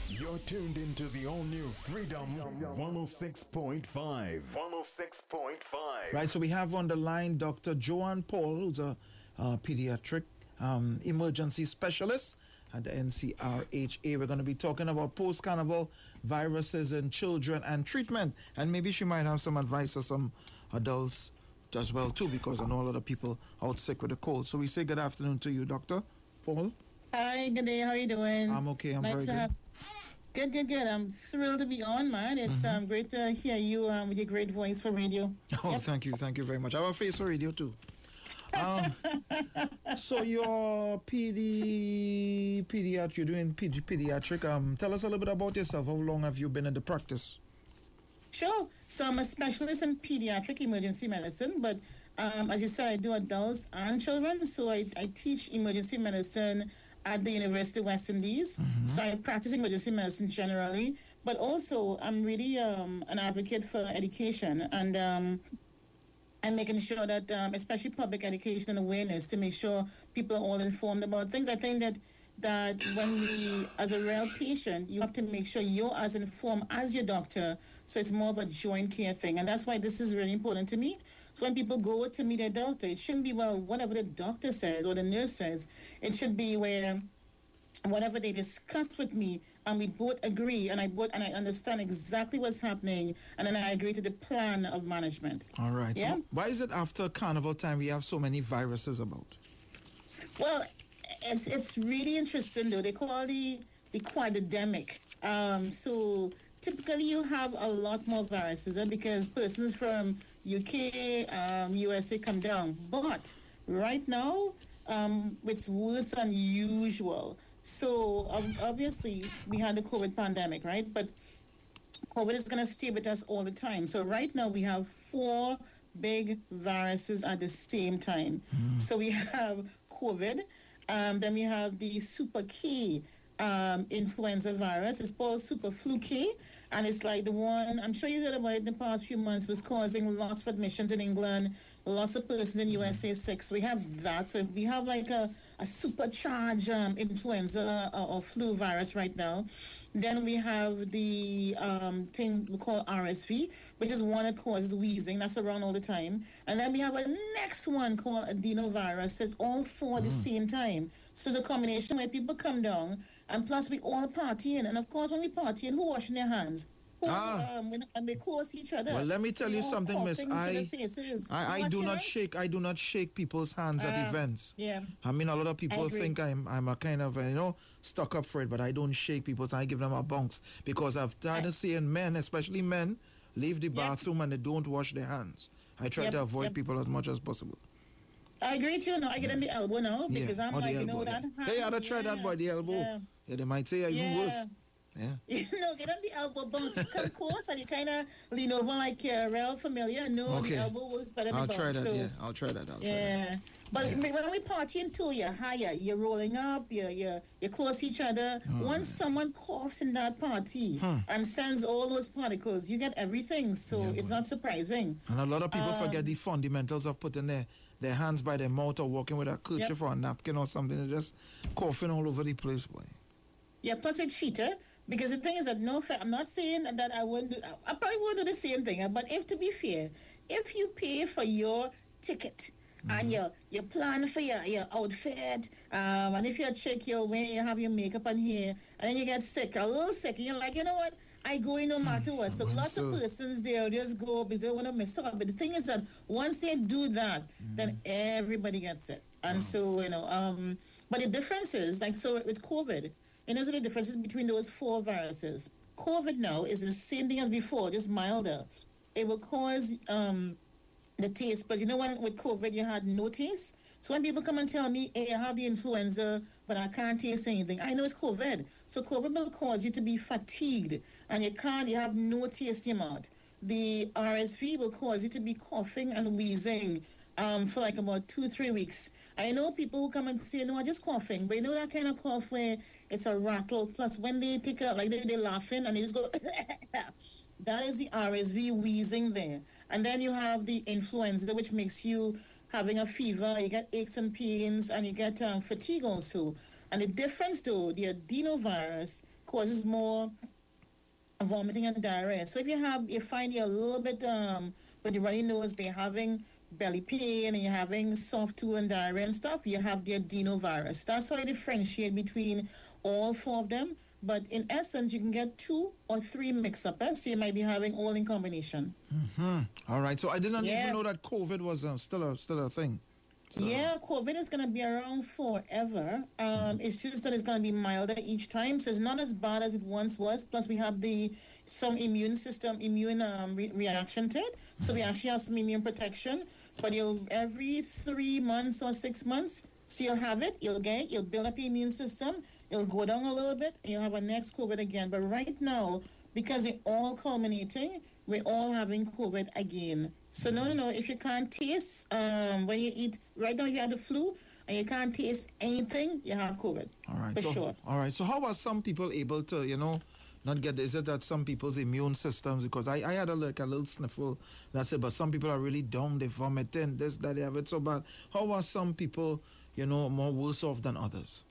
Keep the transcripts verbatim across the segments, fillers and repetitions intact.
You're tuned into the all-new Freedom one oh six point five. one oh six point five. Right, so we have on the line Doctor Joanne Paul, who's a uh, pediatric um, emergency specialist at the N C R H A. We're going to be talking about post-carnival viruses in children and treatment. And maybe she might have some advice for some adults as well, too, because I know a lot of people out sick with a cold. So we say good afternoon to you, Doctor Paul. Hi, good day. How are you doing? I'm okay. I'm nice very good. Have... Good, good, good. I'm thrilled to be on, man. It's mm-hmm. um, great to hear you um, with your great voice for radio. Oh, yep. Thank you. Thank you very much. I have a face for radio, too. Um, so you're pedi, pediatric, you're doing pedi, pediatric. Um, tell us a little bit about yourself. How long have you been in the practice? Sure. So I'm a specialist in pediatric emergency medicine, but um, as you said, I do adults and children. So I, I teach emergency medicine at the University of West Indies. Mm-hmm. So I practice emergency medicine generally, but also I'm really um, an advocate for education and um, and making sure that, um, especially public education and awareness, to make sure people are all informed about things. I think that that when we, as a real patient, you have to make sure you're as informed as your doctor, so it's more of a joint care thing. And that's why this is really important to me. So when people go to meet their doctor, it shouldn't be, well, whatever the doctor says or the nurse says. It should be where whatever they discuss with me, and we both agree, and I both and I understand exactly what's happening, and then I agree to the plan of management. All right. Yeah? So why is it after carnival time we have so many viruses about? Well, it's it's really interesting though. They call the the quadridemic. Um, so typically you have a lot more viruses uh, because persons from U K, um, U S A come down. But right now, um, it's worse than usual. So um, obviously we had the COVID pandemic, right? But COVID is going to stay with us all the time. So right now we have four big viruses at the same time. Mm. So we have COVID. Um, then we have the super K um, influenza virus. It's called super flu K, and it's like the one, I'm sure you heard about it in the past few months, was causing lots of admissions in England, lots of persons in U S A sick. So we have that. So we have like a, a supercharged um, influenza or, or flu virus right now. Then we have the um, thing we call R S V, which is one that causes wheezing. That's around all the time. And then we have a next one called adenovirus. So it's all four at the mm. same time. So it's a combination where people come down, and plus we all partying. And of course, when we partying, who washing their hands? Who, ah. um, and they close each other. Well, let me tell so you something, miss. I, I, I do not shake. I do not shake people's hands uh, at events. Yeah. I mean, a lot of people think I'm I'm a kind of, you know, stuck up for it, but I don't shake people's hands. I give them a bounce because I've started seeing men, especially men, leave the bathroom yep. and they don't wash their hands. I try yep. to avoid yep. people as much as possible. I agree with you. No, I get on the elbow now because yeah, I'm like, elbow, you know, yeah. that. They ought to try yeah. that by the elbow. Yeah. yeah, they might say even yeah. worse. Yeah. You know, get on the elbow, bounce, come close, and you kind of lean over like you're real familiar. No, okay. the elbow works better than I'll bounce. try that, so, yeah. I'll try that. I'll yeah. Try that. But yeah. when we partying too, you're higher. You're rolling up, you're, you're, you're close to each other. Oh, Once man. someone coughs in that party huh. and sends all those particles, you get everything. So yeah, it's man. not surprising. And a lot of people um, forget the fundamentals of putting their, their hands by their mouth or walking with a kerchief yep. or a napkin or something. They're just coughing all over the place, boy. Yeah, plus it's cheater. Because the thing is that no, I'm not saying that I wouldn't do, I probably won't do the same thing. But if, to be fair, if you pay for your ticket mm-hmm. and your your plan for your, your outfit, um, and if you're a chick, you're wearing, you have your makeup on here, and then you get sick, a little sick, and you're like, you know what? I go in no matter what. So lots so. of persons, they'll just go because they want to mess up. But the thing is that once they do that, mm-hmm. then everybody gets it. And oh. so, you know, um, but the difference is, like, so with COVID, and those are the differences between those four viruses. COVID now is the same thing as before, just milder. It will cause um, the taste, but you know when with COVID you had no taste? So when people come and tell me, hey, I have the influenza, but I can't taste anything, I know it's COVID. So COVID will cause you to be fatigued, and you can't, you have no taste in your mouth. The R S V will cause you to be coughing and wheezing um, for like about two, three weeks. I know people who come and say, no, I'm just coughing, but you know that kind of cough where it's a rattle, plus when they take a, like they, they're laughing and they just go, that is the R S V wheezing there. And then you have the influenza, which makes you having a fever, you get aches and pains, and you get um, fatigue also. And the difference though, the adenovirus causes more vomiting and diarrhea. So if you have, you find you're a little bit um with the runny nose, but you're having belly pain and you're having soft stool and diarrhea and stuff, you have the adenovirus. That's how you differentiate between all four of them. But in essence, you can get two or three mix up. Eh? So you might be having all in combination. Hmm. All right. So I didn't Yeah. even know that COVID was uh, still a still a thing. So, Yeah, COVID is going to be around forever. Um, it's just that it's going to be milder each time, so it's not as bad as it once was. Plus, we have the some immune system, immune um, re- reaction to it. So we actually have some immune protection. But you'll every three months or six months, so you'll have it, you'll get it, you'll build up your immune system, it'll go down a little bit, and you'll have a next COVID again. But right now, because they're all culminating, we're all having COVID again. So no, no, no. If you can't taste um, when you eat, right now you have the flu and you can't taste anything, you have COVID. all right. For so, sure. All right. So how are some people able to, you know, not get? Is it that some people's immune systems? Because I, I had a like a little sniffle. That's it. But some people are really down. They vomiting. This that they have it so bad. How are some people, you know, more worse off than others?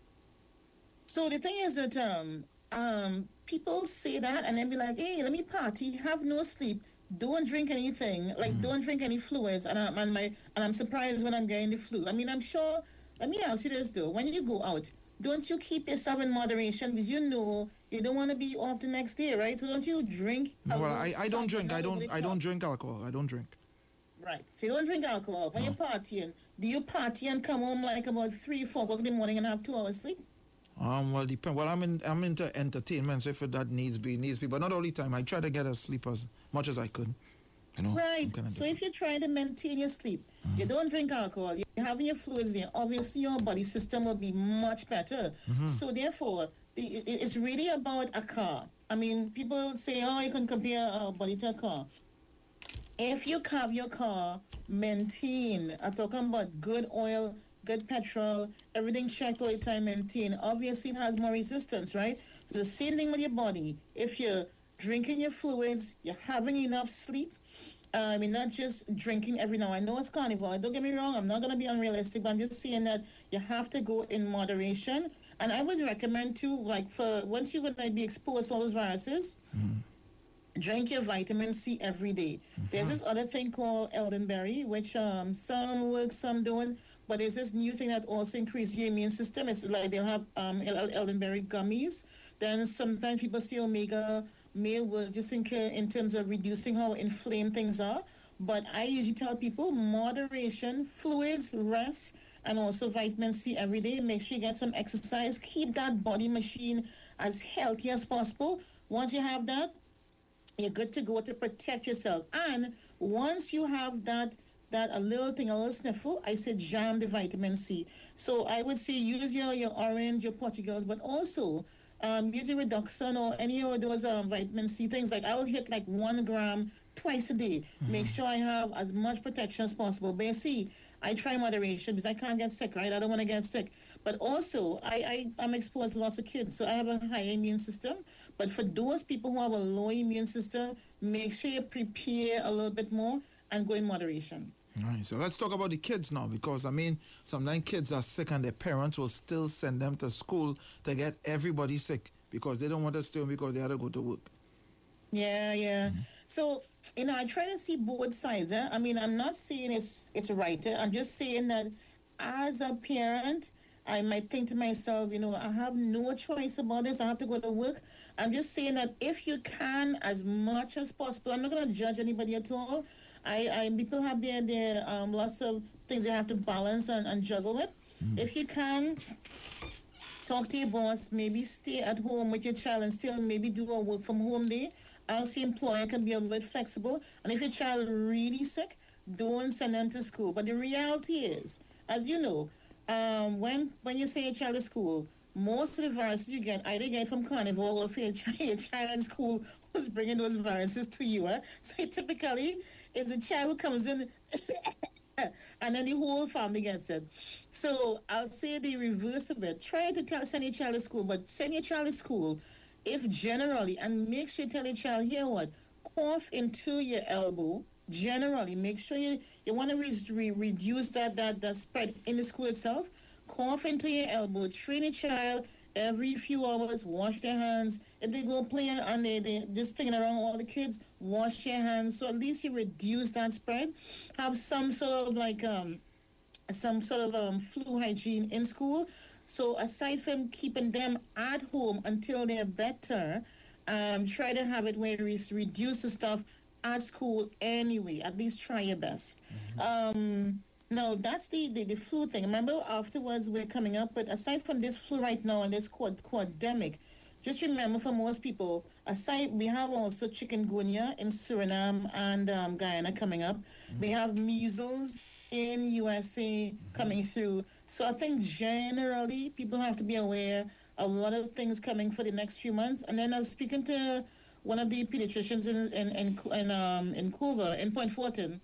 So the thing is that um, um, people say that and then be like, hey, let me party, have no sleep, don't drink anything, like don't drink any fluids. And I'm, and, my, and I'm surprised when I'm getting the flu. I mean, I'm sure, let me ask you this though, when you go out, don't you keep yourself in moderation because you know you don't want to be off the next day, right? So don't you drink? a Well, little I, I don't something drink. I over don't the I don't top? drink alcohol. I don't drink. Right. So you don't drink alcohol. When you're partying, do you party and come home like about three, four o'clock in the morning and have two hours sleep? Um, well, depend. Well, I'm in. I'm into entertainment. So if that needs be, needs be, but not all the time. I try to get a sleep as much as I could. You know. Right. I'm kinda So if you're trying to maintain your sleep, you don't drink alcohol, you're having your fluids there, obviously your body system will be much better. So therefore, the, it, it's really about a car. I mean, people say, oh, you can compare a body to a car. If you have your car maintained, I'm talking about good oil, good petrol, everything checked all the time, maintained, obviously it has more resistance, right? So the same thing with your body. If you're drinking your fluids, you're having enough sleep, uh, I mean, not just drinking every now. I know it's carnival. Don't get me wrong. I'm not going to be unrealistic, but I'm just saying that you have to go in moderation. And I would recommend too, like for once you're going to be exposed to all those viruses, drink your vitamin C every day. There's this other thing called elderberry, which um, some work, some don't. But there's this new thing that also increases your immune system. It's like they'll have um, el- elderberry gummies. Then sometimes people say omega may work just in, ca- in terms of reducing how inflamed things are. But I usually tell people moderation, fluids, rest, and also vitamin C every day. Make sure you get some exercise. Keep that body machine as healthy as possible. Once you have that, you're good to go to protect yourself. And once you have that, that a little thing, a little sniffle, I said jam the vitamin C. So I would say use your, your orange, your Portugals, but also um, use your Reduxon or any of those um, vitamin C things. Like I will hit like one gram twice a day. Make sure I have as much protection as possible. But you see, I try moderation because I can't get sick, right? I don't want to get sick. But also, I, I, I'm exposed to lots of kids, so I have a high immune system. But for those people who have a low immune system, make sure you prepare a little bit more and go in moderation. All right, so let's talk about the kids now, because I mean, sometimes kids are sick and their parents will still send them to school to get everybody sick because they don't want to stay home because they had to go to work. Yeah, yeah. So, you know, I try to see both sides. Eh? I mean, I'm not saying it's it's right. Eh? I'm just saying that as a parent, I might think to myself, you know, I have no choice about this. I have to go to work. I'm just saying that if you can, as much as possible, I'm not going to judge anybody at all. I, I people have their, their um, lots of things they have to balance and, and juggle with. If you can, talk to your boss, maybe stay at home with your child and still maybe do a work from home day. Also, employer can be a little bit flexible. And if your child really sick, don't send them to school. But the reality is, as you know, um, when when you send your child to school, most of the viruses you get either get from carnival or if your child, your child in school who's bringing those viruses to you. Eh? So typically, it's a child who comes in and then the whole family gets it. So I'll say the reverse of it. Try to tell, send your child to school, but send your child to school if generally, and make sure you tell your child, here what, cough into your elbow. Generally, make sure you, you want to re- re- reduce that, that, that spread in the school itself. Cough into your elbow. Train a child every few hours, wash their hands. If they go play and they, they just playing around with all the kids, wash your hands. So at least you reduce that spread. Have some sort of like um some sort of um, flu hygiene in school. So aside from keeping them at home until they're better, um, try to have it where you reduce the stuff at school anyway. At least try your best. Mm-hmm. Um, no, that's the, the, the flu thing. Remember, afterwards we're coming up with, aside from this flu right now and this quad, quademic, just remember for most people, aside, we have also chikungunya in Suriname and um, Guyana coming up. Mm-hmm. We have measles in U S A mm-hmm. coming through. So I think generally people have to be aware of a lot of things coming for the next few months. And then I was speaking to one of the pediatricians in in in, in, um, in Couva, in Point Fortin.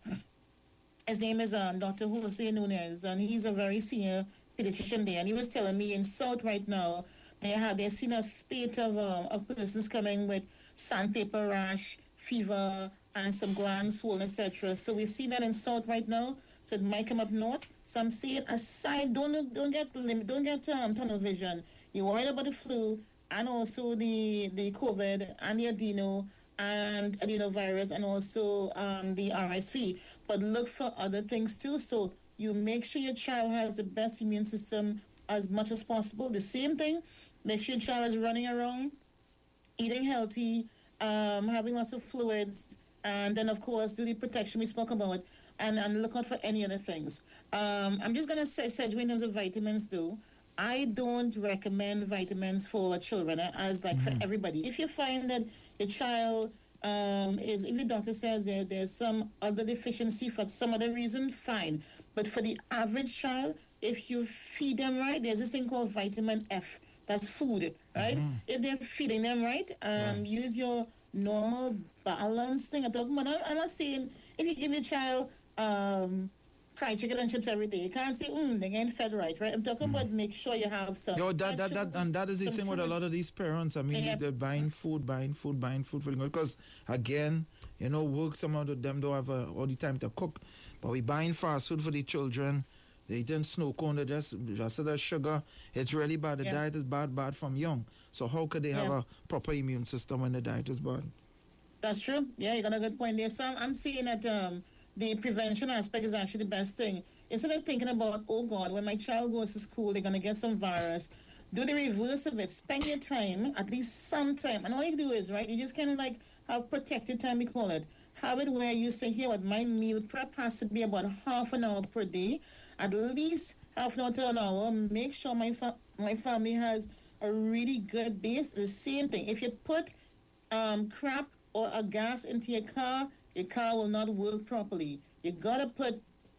His name is um, Doctor Jose Nunez, and he's a very senior pediatrician there. And he was telling me in South right now, they have they've seen a spate of um, of persons coming with sandpaper rash, fever, and some gland swollen, et cetera. So we see that in South right now. So it might come up north. So I'm saying aside, don't don't get limit, don't get um, tunnel vision. You're worried about the flu and also the the COVID and the adeno and adenovirus and also um, the R S V. But look for other things too. So you make sure your child has the best immune system as much as possible. The same thing. Make sure your child is running around, eating healthy, um, having lots of fluids, and then of course do the protection we spoke about. And, and look out for any other things. Um, I'm just going to say, segue in terms of vitamins, though. I don't recommend vitamins for children uh, as like mm-hmm. for everybody. If you find that the child um, is, if the doctor says there, there's some other deficiency for some other reason, fine. But for the average child, if you feed them right, there's this thing called vitamin F. That's food, right? Mm-hmm. If they're feeding them right, um, yeah. use your normal balance thing. I'm talking about, I'm not saying if you give your child um, fried chicken and chips every day, you can't say, mm, they're getting fed right, right? I'm talking mm. about make sure you have some. No, that, that, that, and that is the thing with a lot of these parents. I mean, yeah. they're buying food, buying food, buying food for them. Because, again, you know, work, some of them don't have uh, all the time to cook. But we buying fast food for the children. They eating snow cone, they just, just the sugar. It's really bad. The yeah. diet is bad, bad from young. So how could they have yeah. a proper immune system when the diet is bad? That's true. Yeah, you got a good point there. So I'm seeing that um, the prevention aspect is actually the best thing. Instead of thinking about, oh God, when my child goes to school, they're going to get some virus, do the reverse of it. Spend your time, at least some time. And all you do is, right, you just kind of like have protected time, we call it. Have it where you say, here, what my meal prep has to be about half an hour per day, at least half an hour to an hour. Make sure my, fa- my family has a really good base. The same thing. If you put um, crap or a gas into your car, your car will not work properly. You gotta put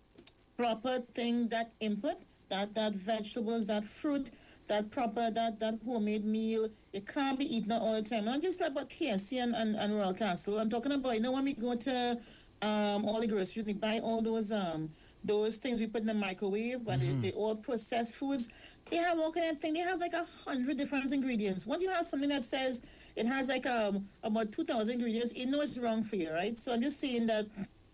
proper thing, that input, that that vegetables, that fruit, that proper, that that homemade meal. You can't be eating it all the time. Not just about K F C and, and, and Royal Castle. I'm talking about, you know, when we go to um, all the groceries, we buy all those um those things we put in the microwave, but mm-hmm. they, they all processed foods. They have all kind of thing. They have like a hundred different ingredients. Once you have something that says it has like um about two thousand ingredients, you know it's wrong for you, right? So I'm just saying that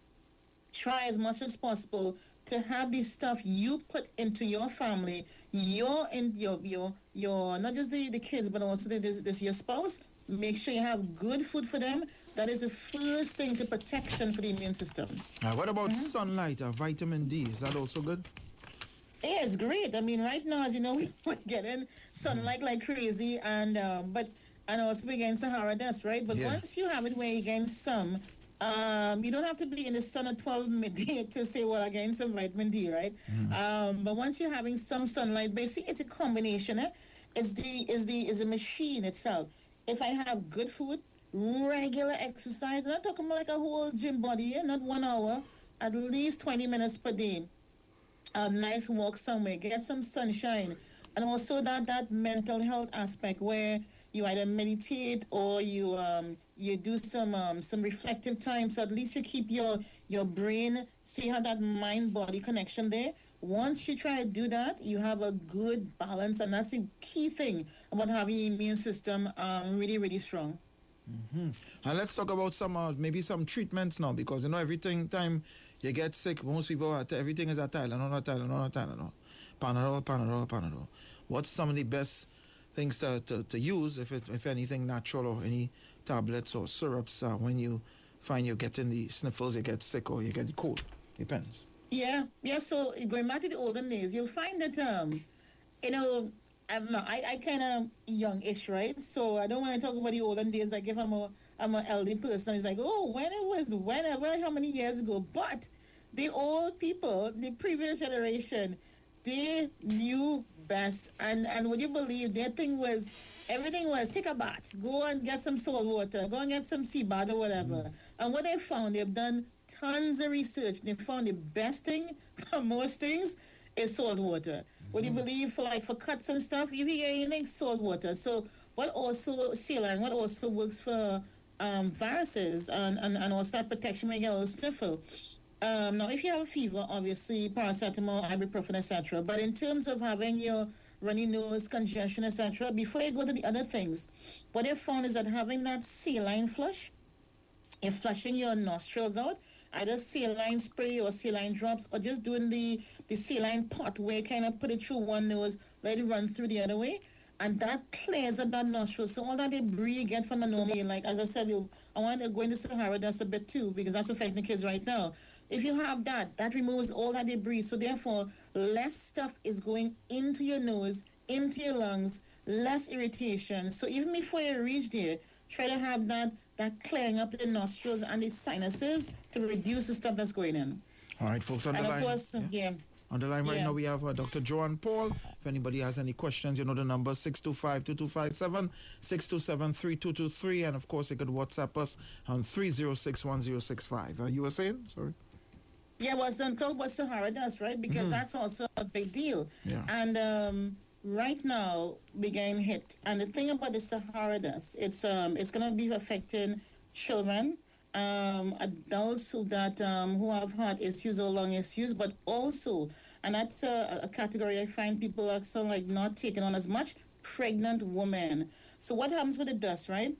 try as much as possible to have the stuff you put into your family, your and your your your not just the, the kids, but also the, this, this your spouse. Make sure you have good food for them. That is the first thing to protection for the immune system. Uh, what about mm-hmm. sunlight or vitamin D? Is that also good? Yeah, it's great. I mean, right now, as you know, we're getting sunlight mm-hmm. like crazy, and uh, but and also we're getting Sahara dust, right? But yeah. once you have it where you're getting some, um, you don't have to be in the sun at twelve midday to say, well, I'm getting some vitamin D, right? Mm-hmm. Um, but once you're having some sunlight, basically, it's a combination. Eh? It's the is the is the machine itself. If I have good food, regular exercise, I'm not talking about like a whole gym body, eh? Not one hour, at least twenty minutes per day. A nice walk somewhere, get some sunshine, and also that that mental health aspect where you either meditate or you um you do some um some reflective time, so at least you keep your your brain, see how that mind body connection there. Once you try to do that, you have a good balance, and that's the key thing about having your immune system um really really strong. Mm-hmm. And let's talk about some uh, maybe some treatments now, because you know everything time you get sick, most people are, everything is a Tylenol, not Tylenol, not Tylenol, Panadol, Panadol, Panadol. What's some of the best things to, to, to use, if it, if anything natural or any tablets or syrups, uh, when you find you're getting the sniffles, you get sick or you get the cold. Depends. Yeah, yeah. So going back to the olden days, you'll find that um, you know, I'm not, I I kind of youngish, right? So I don't want to talk about the olden days. Like if I'm a I'm an elderly person, it's like, oh, when it was whenever, how many years ago? But the old people, the previous generation, they knew best. And and would you believe their thing was everything was take a bath, go and get some salt water, go and get some sea bath or whatever. Mm. And what they found, they've done tons of research. They found the best thing for most things is salt water. Mm-hmm. Would you believe for like for cuts and stuff, if you get anything, salt water. So what also saline, what also works for um, viruses and, and, and also that protection when you get a little sniffle. Um, now, if you have a fever, obviously paracetamol, ibuprofen, et cetera. But in terms of having your runny nose, congestion, et cetera, before you go to the other things, what they found is that having that saline flush, if flushing your nostrils out, either saline spray or saline drops, or just doing the, the saline pot where you kind of put it through one nose, let it run through the other way, and that clears up that nostril. So all that debris you get from the normal, like as I said, you, I want to go into Sahara dust a bit too, because that's affecting kids right now. If you have that, that removes all that debris. So therefore, less stuff is going into your nose, into your lungs, less irritation. So even before you reach there, try to have that that clearing up the nostrils and the sinuses to reduce the stuff that's going in. All right, folks, on the and line. Of course, yeah. yeah. On the line right yeah. now, we have uh, Doctor Joanne Paul. If anybody has any questions, you know the number six two five, two two five seven, six two seven, three two two three. And of course, you could WhatsApp us on three zero six, one zero six five. Uh, you were saying? Sorry. Yeah, well, so talk about Sahara dust, right? Because mm-hmm. that's also a big deal. Yeah. And um, right now, we're getting hit. And the thing about the Sahara dust, it's um, it's going to be affecting children, um, adults who that um, who have heart issues or lung issues, but also, and that's a, a category I find people are sort of like not taking on as much, pregnant women. So what happens with the dust, right?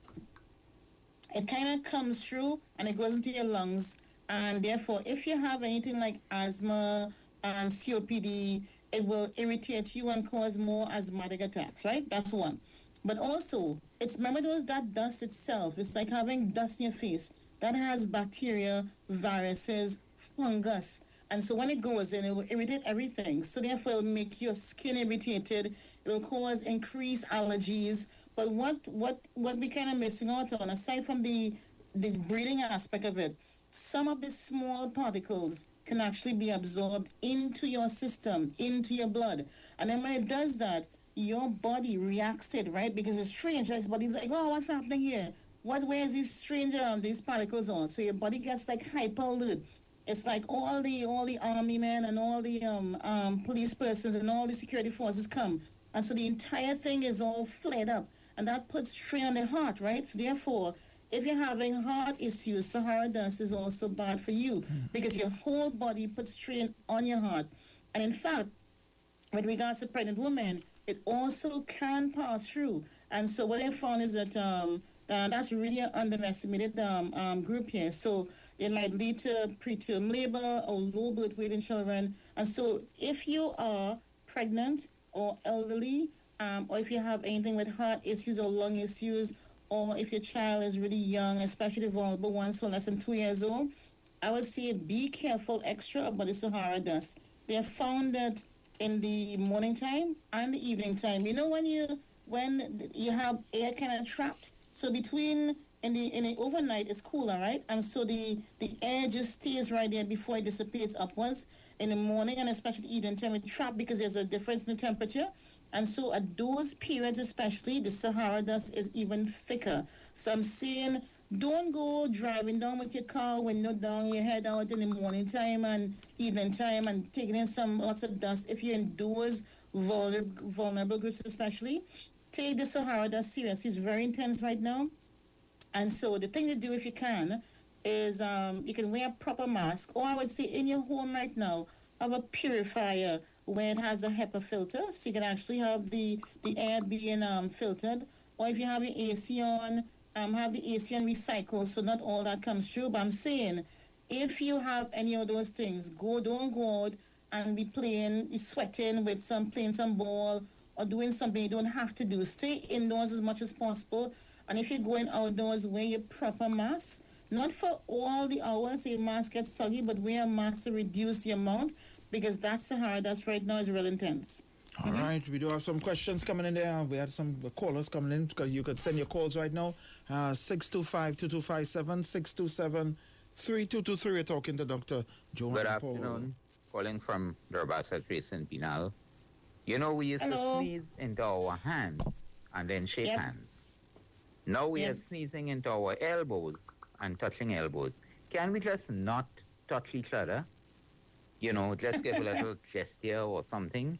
It kind of comes through and it goes into your lungs. And therefore, if you have anything like asthma and C O P D, it will irritate you and cause more asthmatic attacks, right? That's one. But also, it's, remember those, that dust itself, it's like having dust in your face. That has bacteria, viruses, fungus. And so when it goes in, it will irritate everything. So therefore, it'll make your skin irritated. It will cause increased allergies. But what what what we kind of missing out on, aside from the, the breathing aspect of it, some of the small particles can actually be absorbed into your system, into your blood. And then when it does that, your body reacts to it, right? Because it's strange. Your body's like, oh, what's happening here? What, where is these strange um, these particles on? So your body gets like hyper alert. It's like all the all the army men and all the um, um, police persons and all the security forces come. And so the entire thing is all flared up. And that puts strain on the heart, right? So therefore, if you're having heart issues, Sahara dust is also bad for you because your whole body puts strain on your heart. And in fact, with regards to pregnant women, it also can pass through. And so what I found is that um, uh, that's really an underestimated um, um, group here. So it might lead to preterm labor or low birth weight in children. And so if you are pregnant or elderly, um, or if you have anything with heart issues or lung issues, or if your child is really young, especially the vulnerable ones who are less than two years old, I would say be careful extra about the Sahara dust. They have found that in the morning time and the evening time, you know when you when you have air kind of trapped, so between in the in the overnight it's cooler, right? And so the the air just stays right there before it dissipates upwards. In the morning and especially the evening time, it's trapped because there's a difference in the temperature. And so at those periods especially, the Sahara dust is even thicker. So I'm saying don't go driving down with your car, window down, your head out in the morning time and evening time and taking in some lots of dust. If you're in those vulnerable, vulnerable groups especially, take the Sahara dust seriously. It's very intense right now. And so the thing to do if you can is um, you can wear a proper mask, or I would say in your home right now, have a purifier where it has a HEPA filter, so you can actually have the, the air being um, filtered. Or if you have your A C on, um, have the A C on recycle, so not all that comes through. But I'm saying, if you have any of those things, go, don't go out and be playing, sweating with some, playing some ball, or doing something you don't have to do. Stay indoors as much as possible. And if you're going outdoors, wear your proper mask. Not for all the hours so your mask gets soggy, but wear a mask to reduce the amount because that Sahara dust right now is real intense. All mm-hmm. right, we do have some questions coming in there. We had some callers coming in because you could send your calls right now. Uh, six two five, two two five seven, six two seven, three two two three. We're talking to Doctor Joan Good Paul. afternoon. Calling from Durbasa Trace in Pinal. You know, we used Hello. to sneeze into our hands and then shake Yep. hands. Now we Yep. are sneezing into our elbows and touching elbows. Can we just not touch each other? You know, just give a little gesture or something.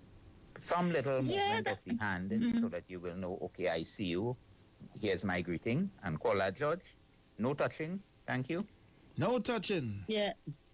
Some little Yeah, movement that- of the hand mm-hmm. so that you will know, okay, I see you. Here's my greeting. And call that judge. No touching. Thank you. No touching. Yeah.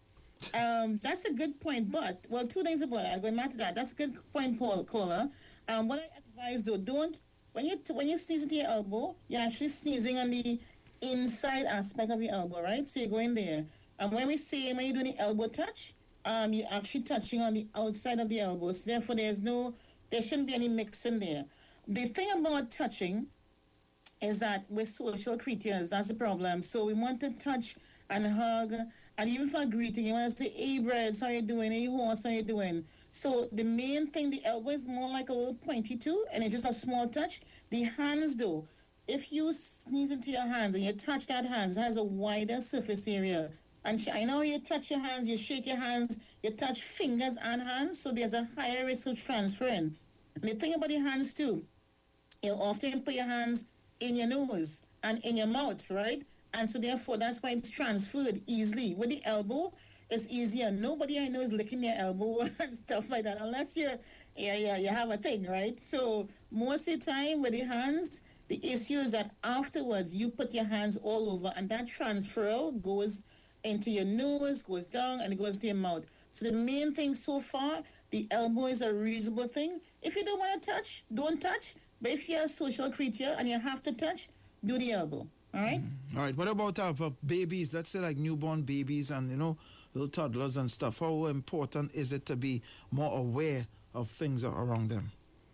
Um, that's a good point, but, well, two things about it. Going back to that. That's a good point, Paul, caller. Um, what I advise, though, don't, when you when you sneeze into your elbow, you're actually sneezing on the inside aspect of your elbow, right? So you go in there. And when we say, when you're doing the elbow touch, um, you're actually touching on the outside of the elbow. So therefore, there's no, there shouldn't be any mixing there. The thing about touching is that we're social creatures. That's the problem. So we want to touch and hug, and even for a greeting, you want to say, hey, Breds, how you doing? Hey, horse, how you doing? So the main thing, the elbow is more like a little pointy too, and it's just a small touch. The hands, though, if you sneeze into your hands and you touch that hands, it has a wider surface area. And sh- I know you touch your hands, you shake your hands, you touch fingers and hands, so there's a higher risk of transferring. And the thing about your hands, too, you often put your hands in your nose and in your mouth, right? And so therefore, that's why it's transferred easily. With the elbow, it's easier. Nobody I know is licking their elbow and stuff like that, unless you, yeah, yeah, you have a thing, right? So most of the time with the hands, the issue is that afterwards you put your hands all over, and that transfer goes into your nose, goes down, and it goes to your mouth. So the main thing so far, the elbow is a reasonable thing. If you don't want to touch, don't touch. But if you're a social creature and you have to touch, do the elbow. All right? All right. What about uh, for babies? Let's say like newborn babies and, you know, little toddlers and stuff. How important is it to be more aware of things around them?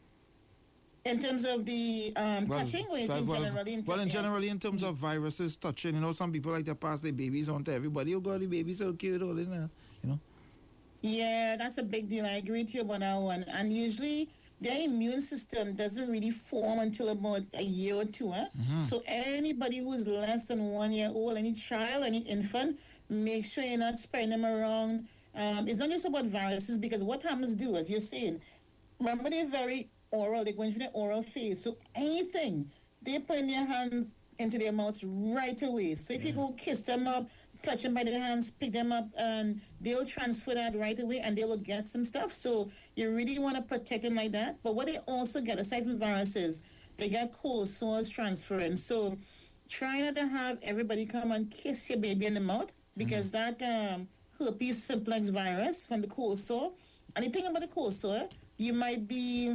In terms of the um, Well, touching, or you that- think well, generally? In well, in yeah. generally, in terms of viruses touching, you know, some people like to pass their babies on to everybody. Oh, God, the baby's so cute, all in there, you know. Yeah, that's a big deal. I agree with you about that one. And usually, their immune system doesn't really form until about a year or two. Huh? Mm-hmm. So anybody who's less than one year old, any child, any infant, make sure you're not spreading them around. Um, it's not just about viruses, because what happens do, as you're saying, remember they're very oral, they go into their oral phase. So anything, they put in their hands into their mouths right away. So if you go kiss them up, touch them by their hands, pick them up, and they'll transfer that right away, and they will get some stuff. So you really want to protect them like that. But what they also get, aside from viruses, they get cold sores transferring. So try not to have everybody come and kiss your baby in the mouth, because mm-hmm. that um, herpes simplex virus from the cold sore. And the thing about the cold sore, you might be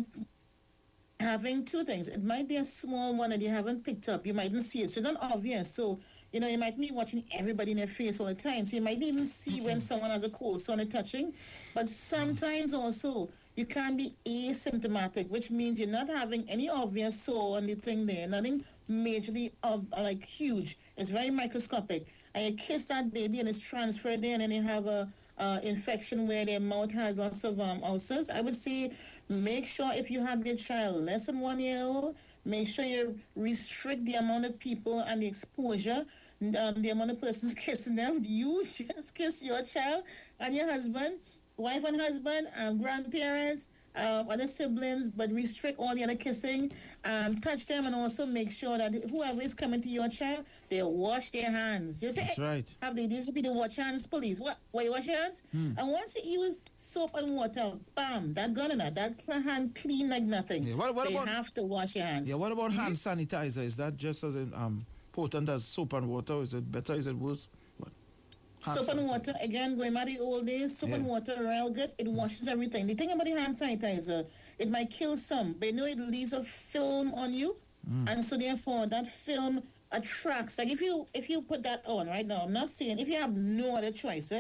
having two things. It might be a small one that you haven't picked up. You mightn't see it. So it's not obvious. So, you know, you might be watching everybody in their face all the time. So you might even see when someone has a cold sore and touching. But sometimes also, you can be asymptomatic, which means you're not having any obvious sore on the thing there. Nothing majorly, of, like, huge. It's very microscopic. And you kiss that baby and it's transferred there, and then you have a uh, infection where their mouth has lots of um, ulcers. I would say make sure if you have your child less than one year old, make sure you restrict the amount of people and the exposure, um, the amount of persons kissing them. You just kiss your child and your husband, wife and husband, um, grandparents, uh, other siblings, but restrict all the other kissing. Um, touch them, and also make sure that whoever is coming to your child, they wash their hands. Just That's say, right. have they, they should be the wash hands police. What? Why you wash your hands? Hmm. And once you use soap and water, bam, that gone in that. That hand clean like nothing. Yeah, what- what they about- have to wash your hands. Yeah, what about hand sanitizer? Is that just as in, um, potent as soap and water? Is it better? Is it worse? What? Hand Soap and sanitizer. water, again, going back to the old days, soap and Yeah. water, real good. It washes everything. The thing about the hand sanitizer, it might kill some, but you know it leaves a film on you. And so therefore, that film attracts. Like if you if you put that on right now, I'm not saying, if you have no other choice, eh,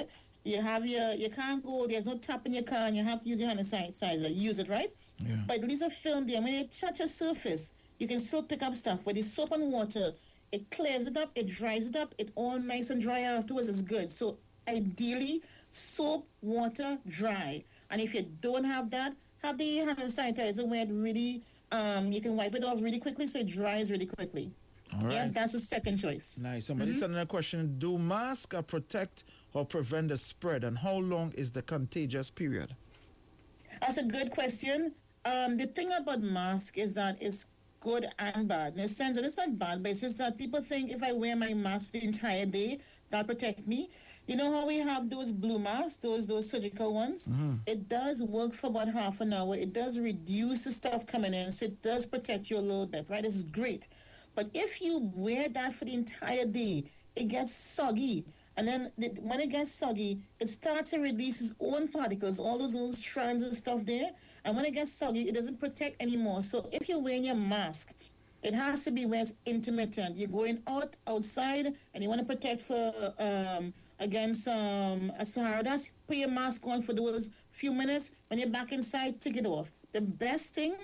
You have your, you can't go, there's no tap in your car and you have to use your hand sanitizer. Use it, right? Yeah. But at least a film there, when you touch a surface, you can still pick up stuff. With the soap and water, it clears it up, it dries it up, it all nice and dry afterwards is good. So ideally, soap, water, dry. And if you don't have that, have the hand sanitizer where it really, um, you can wipe it off really quickly so it dries really quickly. All right. Yeah, that's the second choice. Nice. Somebody mm-hmm. sent in a question. Do masks uh, protect or prevent the spread? And how long is the contagious period? That's a good question. Um, the thing about mask is that it's good and bad. In the sense that it's not bad, but it's just that people think if I wear my mask the entire day, that'll protect me. You know how we have those blue masks, those those surgical ones? Mm-hmm. It does work for about half an hour. It does reduce the stuff coming in, so it does protect you a little bit, right? This is great. But if you wear that for the entire day, it gets soggy. And then the, when it gets soggy, it starts to release its own particles, all those little strands and stuff there. And when it gets soggy, it doesn't protect anymore. So if you're wearing your mask, it has to be where it's intermittent. You're going out, outside, and you want to protect for um, against um, a Sahara dust, put your mask on for those few minutes. When you're back inside, take it off. The best thing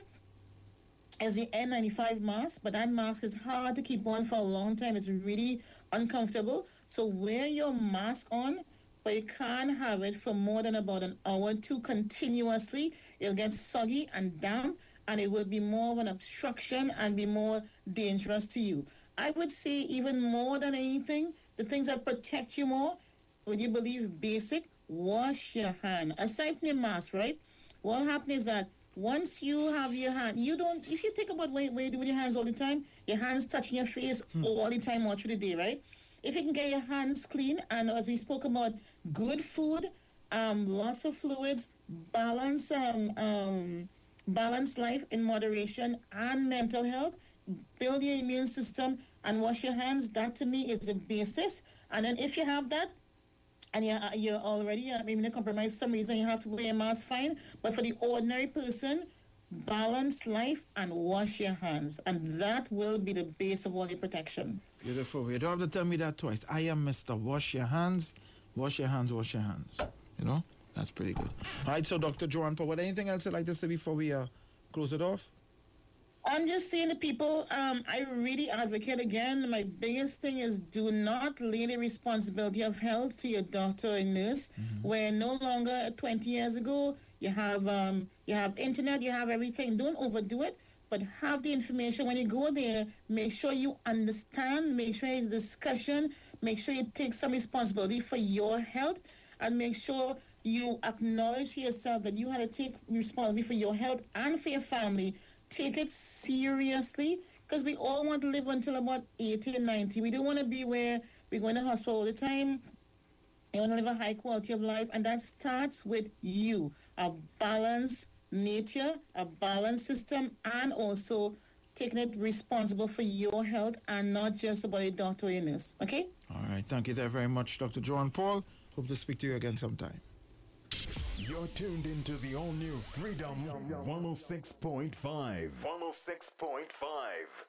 is the N ninety-five mask, but that mask is hard to keep on for a long time. It's really uncomfortable. So wear your mask on, but you can't have it for more than about an hour or two continuously. It'll get soggy and damp, and it will be more of an obstruction and be more dangerous to you. I would say even more than anything, the things that protect you more, would you believe basic, wash your hand. Aside from your mask, right? What happens is that once you have your hand, you don't, if you think about what you do with your hands all the time, your hands touching your face hmm. all the time, all through the day, right? If you can get your hands clean, and as we spoke about, good food, um, lots of fluids, balance, um, um, balanced life in moderation, and mental health, build your immune system, and wash your hands, that to me is the basis. And then if you have that, and you're, you're already uh, maybe compromised for some reason, you have to wear a mask, fine. But for the ordinary person, balance life and wash your hands. And that will be the base of all your protection. Beautiful. You don't have to tell me that twice. I am Mister Wash your hands, wash your hands, wash your hands. You know? That's pretty good. All right, so Doctor Joanne Paul, anything else you'd like to say before we uh, close it off? I'm just saying to people, um, I really advocate again, my biggest thing is do not lay the responsibility of health to your doctor or nurse, mm-hmm. where no longer twenty years ago, you have um, you have internet, you have everything. Don't overdo it, but have the information. When you go there, make sure you understand, make sure it's discussion, make sure you take some responsibility for your health, and make sure you acknowledge to yourself that you have to take responsibility for your health and for your family. Take it seriously, because we all want to live until about eighty and ninety. We don't want to be where we're going to hospital all the time. You want to live a high quality of life, and that starts with you. A balanced nature, a balanced system, and also taking it responsible for your health and not just about a doctor or a nurse. Okay? All right. Thank you there very much, Doctor Joanne Paul. Hope to speak to you again sometime. You're tuned into the all-new Freedom one oh six point five. one oh six point five.